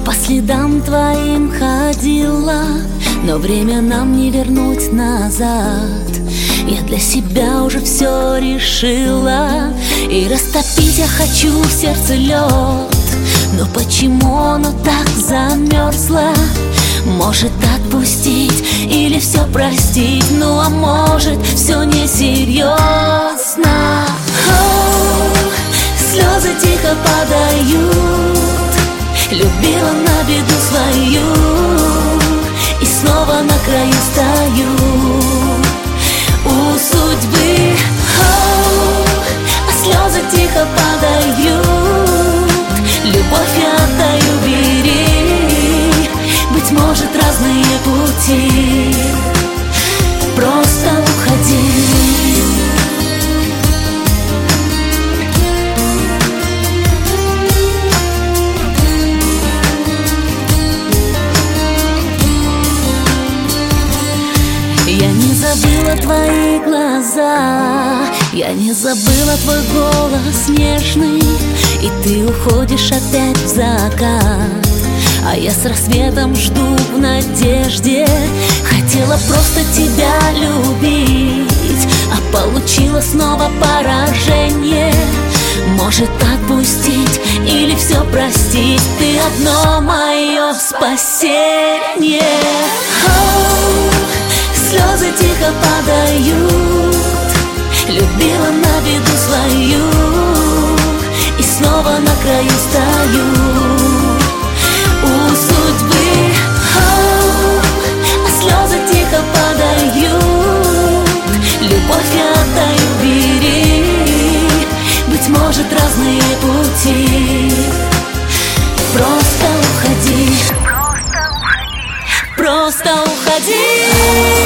по следам твоим ходила, но время нам не вернуть назад. Я для себя уже все решила, и растопить я хочу в сердце лед. Но почему оно так замерзло? Может отпустить или все простить? Ну а может все несерьезно? Слезы тихо падают, любила на беду свою, и снова на краю стою у судьбы. А слезы тихо падают, любовь я отдаю, бери. Быть может, разные пути, просто уходи. Я не забыла твои глаза, я не забыла твой голос нежный, и ты уходишь опять в закат, а я с рассветом жду в надежде. Хотела просто тебя любить, а получила снова поражение. Может отпустить или все простить? Ты одно мое спасение. Слезы тихо падают, любила на беду свою, и снова на краю стою у судьбы. А слезы тихо падают, любовь я отдаю, бери. Быть может, разные пути, просто уходи, просто уходи.